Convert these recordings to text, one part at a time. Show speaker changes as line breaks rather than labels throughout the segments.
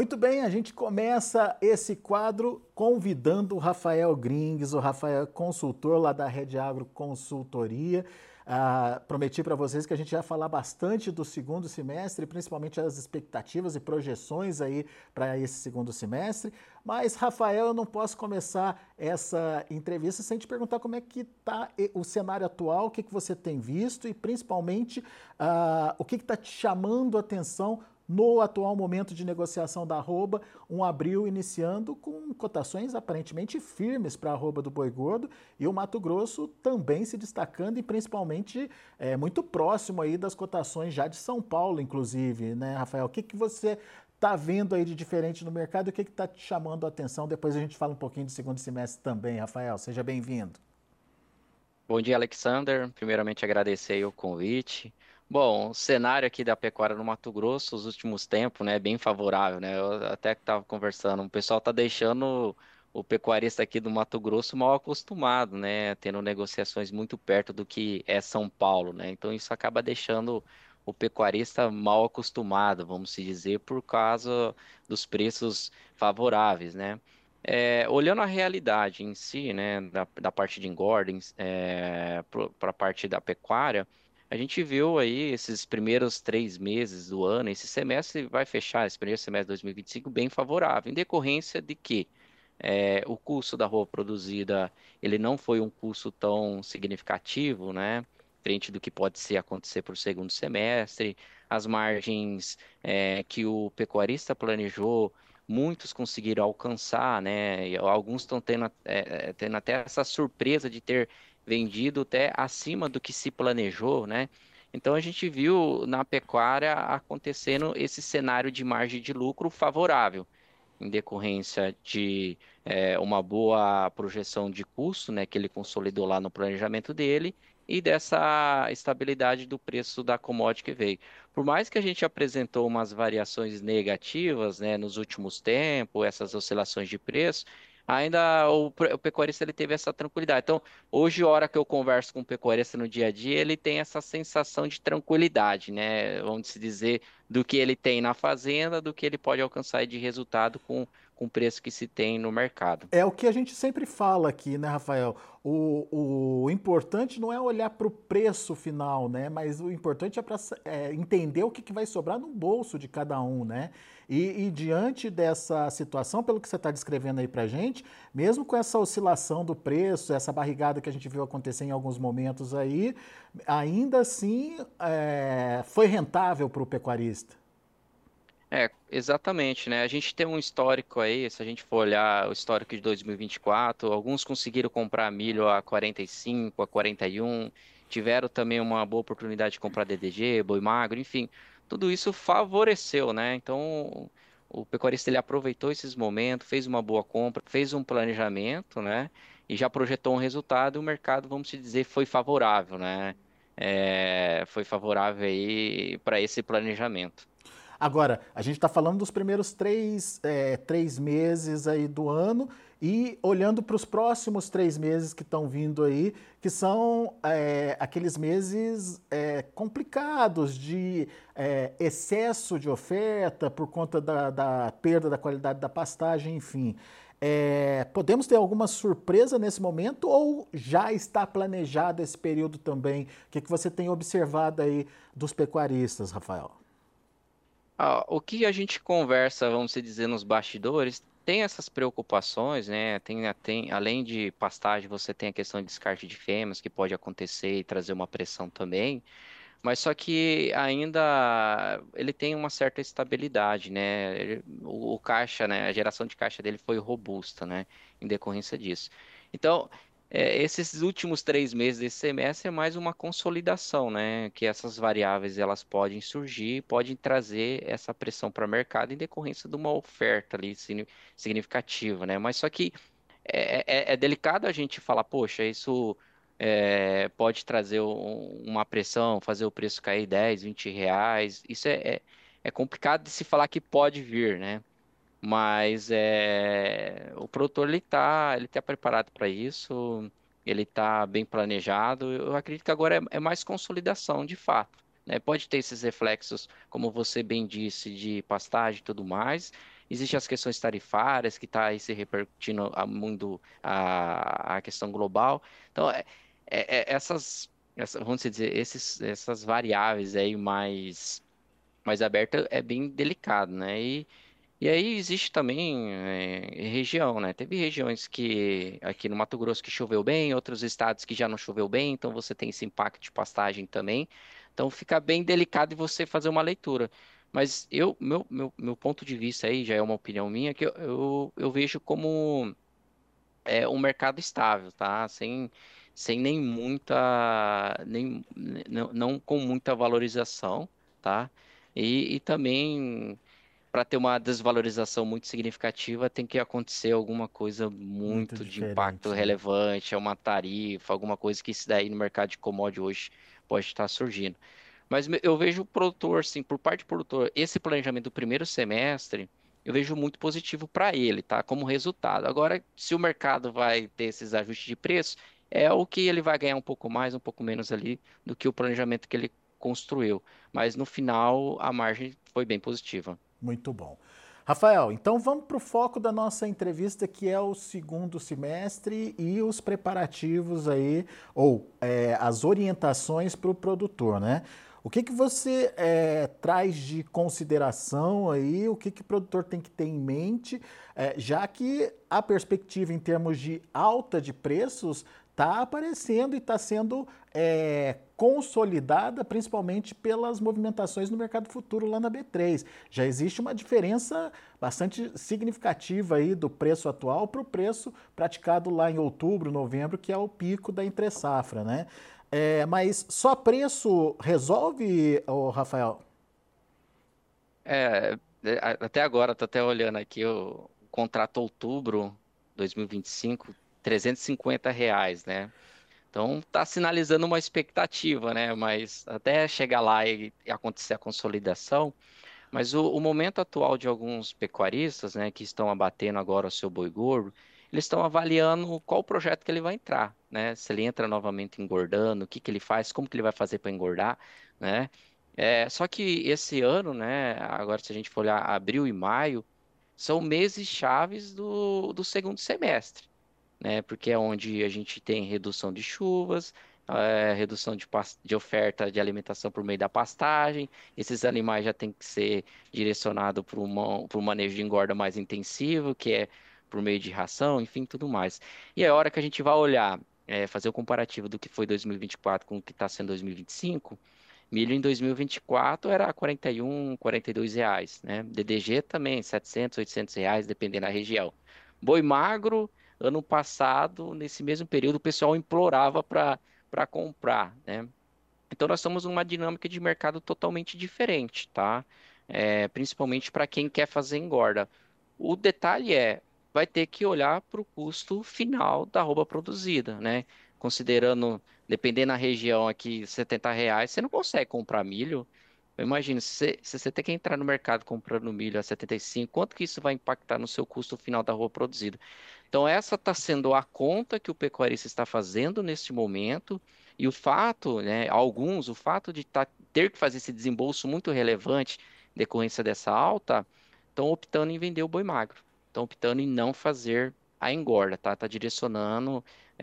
Muito bem, a gente começa esse quadro convidando o Rafael Gringues. O Rafael é consultor lá da Rede Agro Consultoria. Prometi para vocês que a gente ia falar bastante do segundo semestre, principalmente as expectativas e projeções aí para esse segundo semestre. Mas, Rafael, eu não posso começar essa entrevista sem te perguntar como é que está o cenário atual, o que você tem visto e, principalmente, o que está te chamando a atenção no atual momento de negociação da arroba, um abril iniciando com cotações aparentemente firmes para a arroba do boi gordo e o Mato Grosso também se destacando e principalmente muito próximo aí das cotações já de São Paulo, inclusive, né, Rafael? O que você está vendo aí de diferente no mercado e o que está te chamando a atenção? Depois a gente fala um pouquinho do segundo semestre também, Rafael. Seja bem-vindo.
Bom dia, Alexander. Primeiramente, agradecer aí o convite. Bom, o cenário aqui da pecuária no Mato Grosso, os últimos tempos, né, é bem favorável, né? Eu até que estava conversando, o pessoal está deixando o pecuarista aqui do Mato Grosso mal acostumado, né? Tendo negociações muito perto do que é São Paulo, né? Então, isso acaba deixando o pecuarista mal acostumado, vamos se dizer, por causa dos preços favoráveis, né? Olhando a realidade em si, né, da parte de engorda, para a parte da pecuária, a gente viu aí esses primeiros 3 meses do ano, esse semestre vai fechar, esse primeiro semestre de 2025, bem favorável, em decorrência de que o custo da roupa produzida, ele não foi um custo tão significativo, né, frente do que pode ser acontecer para o segundo semestre, as margens que o pecuarista planejou, muitos conseguiram alcançar, né? E alguns estão tendo até essa surpresa de ter vendido até acima do que se planejou, né? Então a gente viu na pecuária acontecendo esse cenário de margem de lucro favorável, em decorrência de uma boa projeção de custo, né, que ele consolidou lá no planejamento dele, e dessa estabilidade do preço da commodity que veio. Por mais que a gente apresentou umas variações negativas, né, nos últimos tempos, essas oscilações de preço, ainda o pecuarista ele teve essa tranquilidade. Então, hoje, a hora que eu converso com o pecuarista no dia a dia, ele tem essa sensação de tranquilidade, né? Vamos se dizer, do que ele tem na fazenda, do que ele pode alcançar de resultado com o preço que se tem no mercado.
É o que a gente sempre fala aqui, né, Rafael? O importante não é olhar para o preço final, né? Mas o importante é entender o que vai sobrar no bolso de cada um, né? E diante dessa situação, pelo que você está descrevendo aí para gente, mesmo com essa oscilação do preço, essa barrigada que a gente viu acontecer em alguns momentos aí, ainda assim foi rentável para o pecuarista.
Exatamente, né? A gente tem um histórico aí, se a gente for olhar o histórico de 2024, alguns conseguiram comprar milho a 45, a 41, tiveram também uma boa oportunidade de comprar DDG, boi magro, enfim, tudo isso favoreceu, né? Então, o pecuarista ele aproveitou esses momentos, fez uma boa compra, fez um planejamento, né? E já projetou um resultado, e o mercado, vamos dizer, foi favorável, né? Foi favorável aí para esse planejamento.
Agora, a gente está falando dos primeiros três meses aí do ano e olhando para os próximos 3 meses que estão vindo aí, que são aqueles meses complicados de excesso de oferta por conta da perda da qualidade da pastagem, enfim. Podemos ter alguma surpresa nesse momento ou já está planejado esse período também? O que você tem observado aí dos pecuaristas, Rafael?
O que a gente conversa, vamos dizer, nos bastidores, tem essas preocupações, né? Além de pastagem, você tem a questão de descarte de fêmeas, que pode acontecer e trazer uma pressão também, mas só que ainda ele tem uma certa estabilidade, né? O caixa, né? A geração de caixa dele foi robusta, né? Em decorrência disso. Então, esses últimos 3 meses desse semestre é mais uma consolidação, né? Que essas variáveis elas podem surgir, podem trazer essa pressão para o mercado em decorrência de uma oferta ali significativa, né? Mas só que é delicado a gente falar, poxa, isso pode trazer uma pressão, fazer o preço cair 10, R$ 20. Isso é complicado de se falar que pode vir, né? Mas o produtor ele tá preparado para isso, ele está bem planejado. Eu acredito que agora é mais consolidação de fato, né? Pode ter esses reflexos, como você bem disse, de pastagem e tudo mais, Existem as questões tarifárias que está aí se repercutindo a mundo, a questão global. Então, vamos dizer, essas variáveis aí mais abertas é bem delicado, né? E aí existe também região, né? Teve regiões que aqui no Mato Grosso que choveu bem, outros estados que já não choveu bem, então você tem esse impacto de pastagem também. Então fica bem delicado de você fazer uma leitura. Mas meu ponto de vista aí, já é uma opinião minha, que eu vejo como um mercado estável, tá? Sem nem não com muita valorização, tá? E também para ter uma desvalorização muito significativa, tem que acontecer alguma coisa
Muito
muito de impacto
diferente, né?
relevante, é uma tarifa, alguma coisa que isso daí no mercado de commodity hoje pode estar surgindo. Mas eu vejo o produtor, assim, por parte do produtor, esse planejamento do primeiro semestre, eu vejo muito positivo para ele, tá? Como resultado. Agora, se o mercado vai ter esses ajustes de preço, é o que ele vai ganhar um pouco mais, um pouco menos ali do que o planejamento que ele construiu. Mas no final, a margem foi bem positiva.
Muito bom. Rafael, então vamos para o foco da nossa entrevista, que é o segundo semestre e os preparativos aí, ou as orientações para o produtor, né? O que que você traz de consideração aí, o que que o produtor tem que ter em mente, já que a perspectiva em termos de alta de preços está aparecendo e está sendo consolidada principalmente pelas movimentações no mercado futuro lá na B3. Já existe uma diferença bastante significativa aí do preço atual para o preço praticado lá em outubro, novembro, que é o pico da entre-safra, né? Mas só preço resolve, ô Rafael?
É, até agora, tô até olhando aqui o contrato outubro 2025, R$ 350, né? Então tá sinalizando uma expectativa, né? Mas até chegar lá e acontecer a consolidação, mas o momento atual de alguns pecuaristas, né, que estão abatendo agora o seu boi gordo, eles estão avaliando qual projeto que ele vai entrar, né? Se ele entra novamente engordando, o que que ele faz, como que ele vai fazer para engordar, né? Só que esse ano, né, agora se a gente for olhar abril e maio, são meses chaves do segundo semestre, né? Porque é onde a gente tem redução de chuvas, redução de oferta de alimentação por meio da pastagem. Esses animais já têm que ser direcionados para um manejo de engorda mais intensivo, que é por meio de ração, enfim, tudo mais. E é a hora que a gente vai olhar, fazer o comparativo do que foi 2024 com o que está sendo 2025. Milho em 2024 era R$ 41, R$ 42, né? DDG também, R$ 700, R$ 800, dependendo da região. Boi magro, ano passado, nesse mesmo período, o pessoal implorava para comprar, né? Então nós estamos numa dinâmica de mercado totalmente diferente, tá? Principalmente para quem quer fazer engorda. O detalhe vai ter que olhar para o custo final da roupa produzida, né? Considerando, dependendo da região aqui, R$ 70, você não consegue comprar milho. Eu imagino, se você tem que entrar no mercado comprando milho a 75, quanto que isso vai impactar no seu custo final da roupa produzida? Então, essa está sendo a conta que o pecuarista está fazendo neste momento, e o fato, né, o fato de ter que fazer esse desembolso muito relevante em decorrência dessa alta, estão optando em vender o boi magro, estão optando em não fazer a engorda, tá? Tá direcionando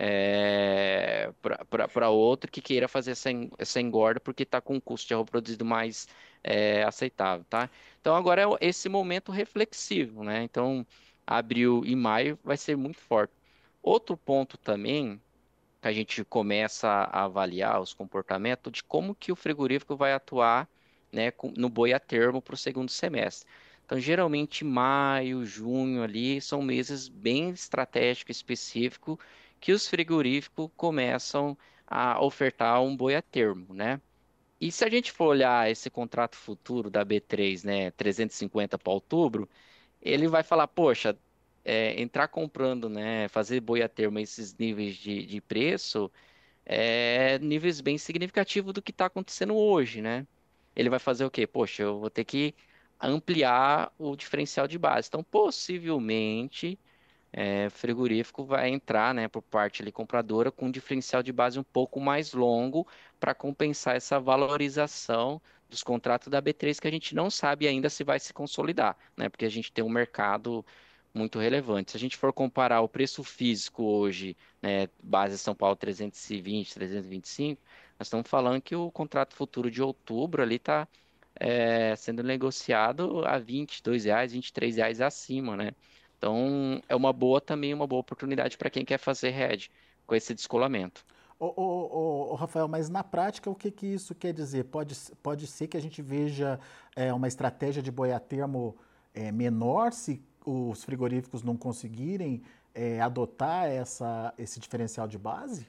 para outro que queira fazer essa engorda porque está com um custo de arroz produzido mais aceitável, tá? Então agora é esse momento reflexivo, né? Então abril e maio vai ser muito forte. Outro ponto também que a gente começa a avaliar os comportamentos de como que o frigorífico vai atuar, né, no boi a termo para o segundo semestre. Então, geralmente, maio, junho ali são meses bem estratégicos, específicos, que os frigoríficos começam a ofertar um boi a termo, né? E se a gente for olhar esse contrato futuro da B3, né, 350 para outubro, ele vai falar, poxa, entrar comprando, né, fazer boi a termo esses níveis de preço, níveis bem significativos do que está acontecendo hoje, né? Ele vai fazer o quê? Poxa, eu vou ter que ampliar o diferencial de base. Então, possivelmente, frigorífico vai entrar, né, por parte ali compradora com um diferencial de base um pouco mais longo para compensar essa valorização dos contratos da B3 que a gente não sabe ainda se vai se consolidar, né, porque a gente tem um mercado muito relevante. Se a gente for comparar o preço físico hoje, né, base São Paulo 320, 325, nós estamos falando que o contrato futuro de outubro ali está sendo negociado a R$ 22, R$ 23 acima, né? Então, é uma boa também, uma boa oportunidade para quem quer fazer hedge com esse descolamento.
Rafael, mas na prática o que que isso quer dizer? Pode ser que a gente veja uma estratégia de boi a termo menor se os frigoríficos não conseguirem adotar esse diferencial de base?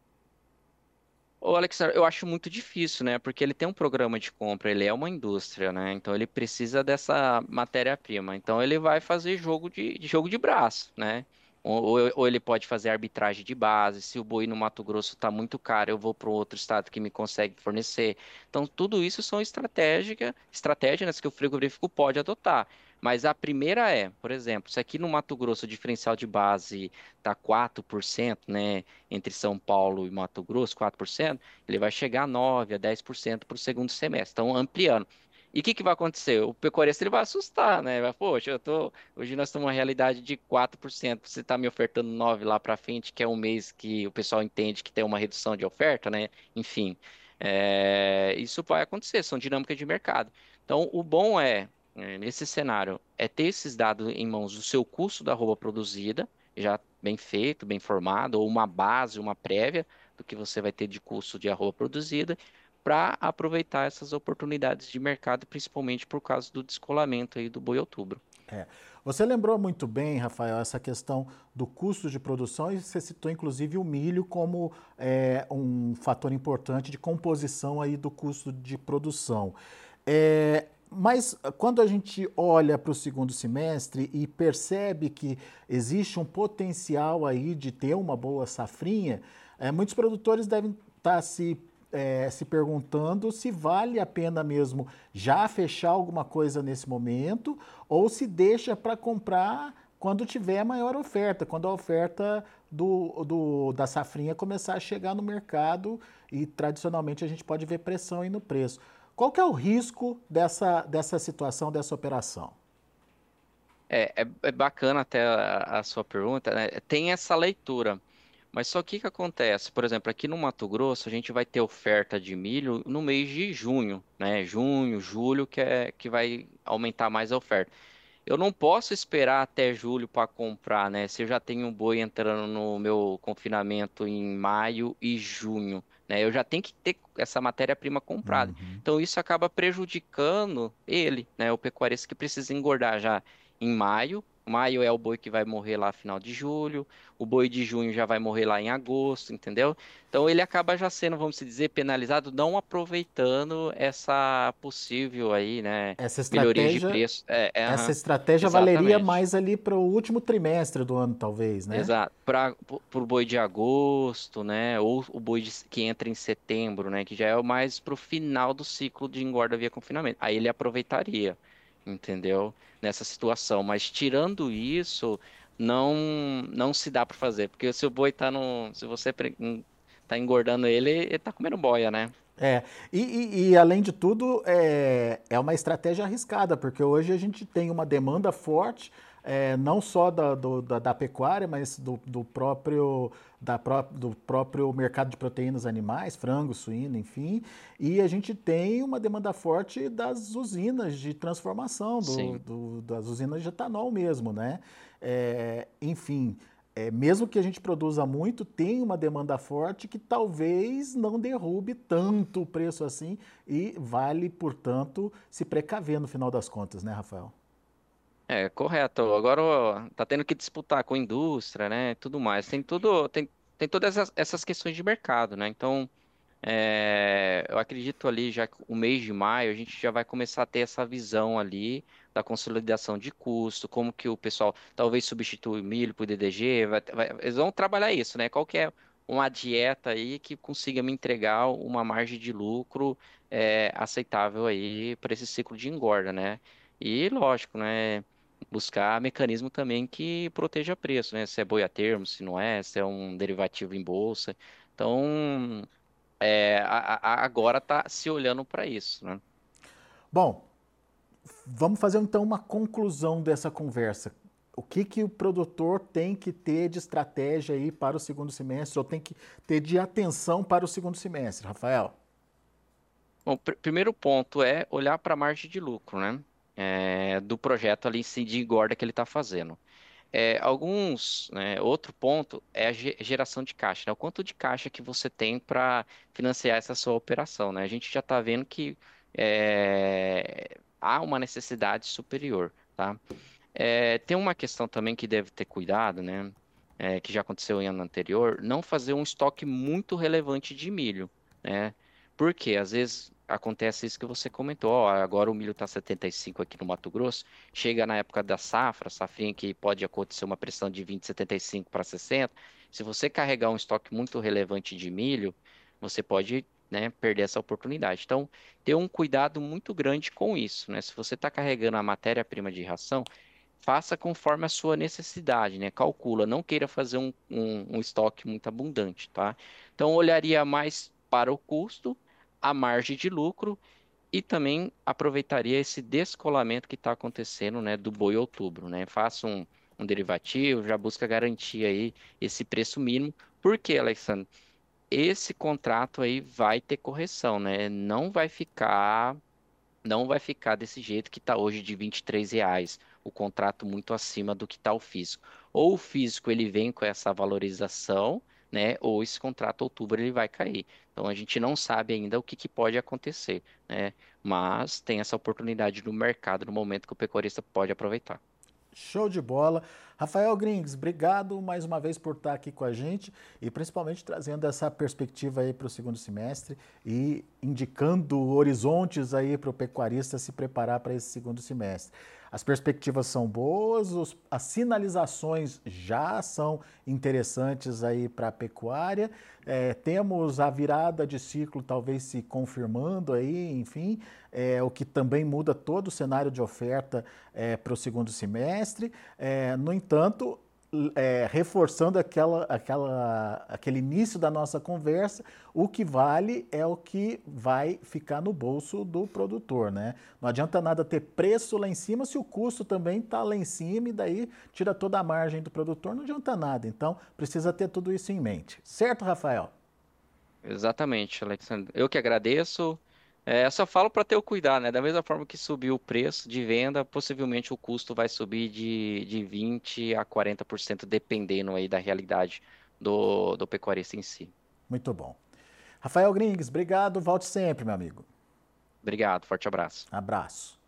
Ô, Alexandre, eu acho muito difícil, né? Porque ele tem um programa de compra, ele é uma indústria, né? Então ele precisa dessa matéria-prima. Então ele vai fazer jogo de braço, né? Ou ele pode fazer arbitragem de base. Se o boi no Mato Grosso está muito caro, eu vou para outro estado que me consegue fornecer. Então tudo isso são estratégias que o frigorífico pode adotar. Mas a primeira é, por exemplo, se aqui no Mato Grosso o diferencial de base está 4%, né? Entre São Paulo e Mato Grosso, 4%, ele vai chegar a 9 a 10% para o segundo semestre. Então, ampliando. E o que que vai acontecer? O pecuarista ele vai assustar, né? Vai, poxa, hoje nós estamos uma realidade de 4%, você está me ofertando 9 lá para frente, que é um mês que o pessoal entende que tem uma redução de oferta, né? Enfim, isso vai acontecer, são dinâmicas de mercado. Então, o bom nesse cenário, é ter esses dados em mãos, o seu custo da roupa produzida, já bem feito, bem formado, ou uma base, uma prévia do que você vai ter de custo de arroba produzida, para aproveitar essas oportunidades de mercado, principalmente por causa do descolamento aí do boi outubro.
É. Você lembrou muito bem, Rafael, essa questão do custo de produção e você citou inclusive o milho como um fator importante de composição aí do custo de produção. Mas quando a gente olha para o segundo semestre e percebe que existe um potencial aí de ter uma boa safrinha, muitos produtores devem estar se perguntando se vale a pena mesmo já fechar alguma coisa nesse momento ou se deixa para comprar quando tiver maior oferta, quando a oferta da safrinha começar a chegar no mercado e tradicionalmente a gente pode ver pressão aí no preço. Qual que é o risco dessa situação, dessa operação?
É bacana até a sua pergunta, né? Tem essa leitura. Mas só que o que acontece? Por exemplo, aqui no Mato Grosso, a gente vai ter oferta de milho no mês de junho, né? Junho, julho, que vai aumentar mais a oferta. Eu não posso esperar até julho para comprar, né? Se eu já tenho um boi entrando no meu confinamento em maio e junho, né? Eu já tenho que ter essa matéria-prima comprada.
Uhum.
Então isso acaba prejudicando ele, né? O pecuarista que precisa engordar já em maio. Maio é o boi que vai morrer lá final de julho, o boi de junho já vai morrer lá em agosto, entendeu? Então ele acaba já sendo, vamos dizer, penalizado, não aproveitando essa possível aí, né?
Essa
Melhorias de
estratégia,
preço.
essa
Aham,
estratégia valeria
exatamente.
mais ali para o último trimestre do ano, talvez, né?
Exato. Para o boi de agosto, né? Ou o boi que entra em setembro, né? Que já é o mais para o final do ciclo de engorda via confinamento. Aí ele aproveitaria, entendeu? Nessa situação. Mas tirando isso, não se dá para fazer. Porque se o boi tá no. Se você tá engordando ele, ele tá comendo boia, né?
É, e além de tudo, é uma estratégia arriscada, porque hoje a gente tem uma demanda forte, não só da pecuária, mas do próprio mercado de proteínas animais, frango, suíno, enfim, e a gente tem uma demanda forte das usinas de transformação,
Sim.
das usinas de etanol mesmo, né? Enfim, mesmo que a gente produza muito, tem uma demanda forte que talvez não derrube tanto o preço assim e vale, portanto, se precaver no final das contas, né, Rafael?
É, correto. Agora ó, tá tendo que disputar com a indústria, né? Tudo mais. Tem todas essas questões de mercado, né? Então, eu acredito ali já que o mês de maio a gente já vai começar a ter essa visão ali da consolidação de custo, como que o pessoal talvez substitui o milho por DDG, eles vão trabalhar isso, né? Qual que é uma dieta aí que consiga me entregar uma margem de lucro aceitável aí para esse ciclo de engorda, né? E lógico, né? buscar mecanismo também que proteja preço, né? Se é boi a termo, se não é, se é um derivativo em bolsa. Então, agora está se olhando para isso, né?
Bom, vamos fazer então uma conclusão dessa conversa. O que, que o produtor tem que ter de estratégia aí para o segundo semestre, ou tem que ter de atenção para o segundo semestre, Rafael?
Bom, primeiro ponto é olhar para a margem de lucro, né? Do projeto ali em si de engorda que ele está fazendo. Outro ponto é a geração de caixa, né? O quanto de caixa que você tem para financiar essa sua operação, né? A gente já está vendo que há uma necessidade superior, tá? Tem uma questão também que deve ter cuidado, né? Que já aconteceu em ano anterior, não fazer um estoque muito relevante de milho, né? Porque às vezes acontece isso que você comentou, ó, agora o milho está 75 aqui no Mato Grosso, chega na época da safra, safrinha que pode acontecer uma pressão de 20, 75 para 60. Se você carregar um estoque muito relevante de milho, você pode, né, perder essa oportunidade. Então, ter um cuidado muito grande com isso, né? Se você está carregando a matéria-prima de ração, faça conforme a sua necessidade, né? Calcula, não queira fazer um estoque muito abundante, tá? Então, olharia mais para o custo, a margem de lucro e também aproveitaria esse descolamento que está acontecendo, né, do boi outubro, né? Faça um derivativo, já busca garantir aí esse preço mínimo. Por quê, Alexandre? Esse contrato aí vai ter correção, né? Não vai ficar desse jeito que está hoje de R$ 23, o contrato muito acima do que está o físico. Ou o físico ele vem com essa valorização, né? Ou esse contrato outubro ele vai cair. Então a gente não sabe ainda o que pode acontecer, né? Mas tem essa oportunidade no mercado no momento que o pecuarista pode aproveitar.
Show de bola. Rafael Grings, obrigado mais uma vez por estar aqui com a gente e principalmente trazendo essa perspectiva aí para o segundo semestre e indicando horizontes aí para o pecuarista se preparar para esse segundo semestre. As perspectivas são boas, as sinalizações já são interessantes aí para a pecuária. Temos a virada de ciclo talvez se confirmando aí, enfim, o que também muda todo o cenário de oferta para o segundo semestre. No entanto, reforçando aquele início da nossa conversa, o que vale é o que vai ficar no bolso do produtor, né? Não adianta nada ter preço lá em cima se o custo também está lá em cima e daí tira toda a margem do produtor, não adianta nada. Então, precisa ter tudo isso em mente. Certo, Rafael?
Exatamente, Alexandre. Eu que agradeço. Eu só falo para ter o cuidado, né? Da mesma forma que subiu o preço de venda, possivelmente o custo vai subir de 20 a 40%, dependendo aí da realidade do pecuarista em si.
Muito bom. Rafael Grings, obrigado. Volte sempre, meu amigo.
Obrigado, forte abraço.
Abraço.